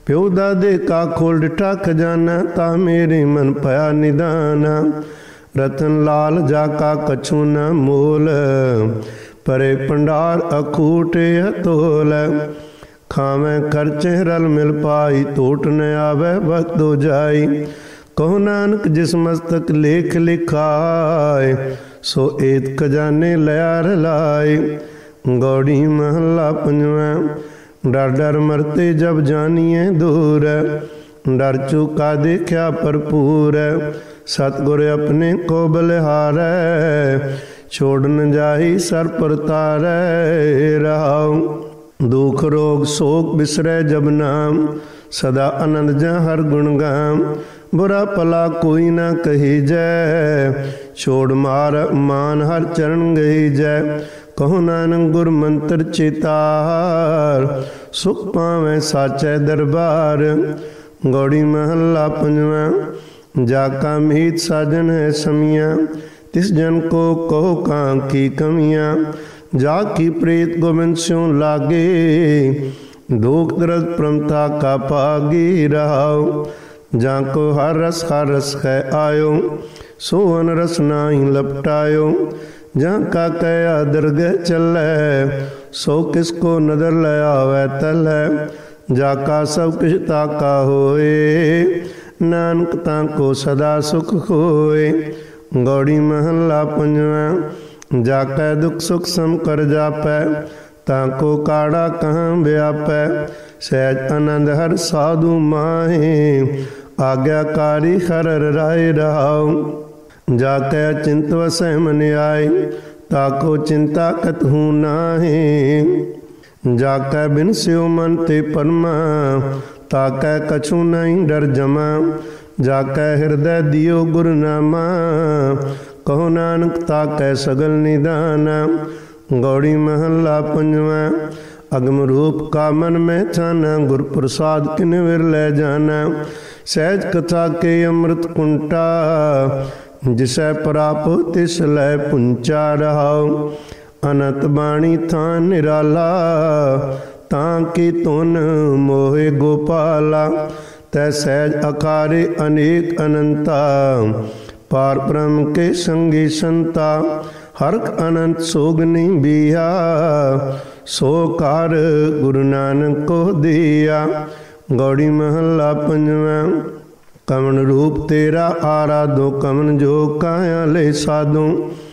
प्यो दादे का खोल डिठा खजाना, ता मेरे मन पया निदाना। रतन लाल जाका कछु न मोल, परे भंडार अखूट अतोल। खावें खर्चे रल मिल पाई, टोट न आवे वक्त दो जाई। कहो नानक जिस मस्तक लेख लिखाए, सो एत खजाने लया रलाए। गौड़ी महला पंजवां। डर डर मरते जब जानिए दूर, डर चूका देखा भरपूर। सतगुर अपने को बलिहारै, छोड़ न जाई सर पर तारै। रहाओ दुख रोग शोक बिसरै जब नाम, सदा आनंद जा हर गुण गाम। बुरा भला कोई ना कही जय, छोड़ मार मान हर चरण गही जय। कहो नानक गुर मंत्र चितार, सुख पावें साचै दरबार। गौड़ी महला पंजवां। जाका मीत साजन है समिया, तिस जन को कहो कां की कमियाँ। जाकी प्रीत गोविंद स्यों लागे, दुख दर्द प्रमता का पागी। रहाओ जाको हर रस है आयो, सो अन रस नाई लपटायो। जहाँ का कया दरगह चलै, सो किसको नदर ले आवे तलै। जाका सब किछ ताका होए, नानक ताको सदा सुख होए। गौड़ी महला पंजवां। जाकै दुख सुख सम कर जापै, ताको काड़ा कहाँ व्यापै। सहज आनंद हर साधु माहे, आज्ञाकारी हर राय। रहाओ जाकै चिंत वसै मन आए, ताको चिंता कतहु नाहे। जाकै बिन स्यो मन ते परमा, ताकै कछु नहीं डर जमा। जाकै हृदय दियो गुरनामा, कहो नानक ताकै सगल निदाना। गौड़ी महला पंजवां। अगम रूप का मन में छाना, गुर प्रसाद किन विरलै जाना। सहज कथा के अमृत कुंटा, जिसै प्राप तिस लै पुंचा। रहाओ अनंत बाणी थान निराला, तां की तुन मोहे गोपाला। तै सहज अकारे अनेक अनंता, पार ब्रह्म के संगी संता। हरक अनंत सोगनी बिया, सो कार गुरु नानक को दिया। गौड़ी महला पंजवां। कमन रूप तेरा आराधो, कमन जो काया ले साधो।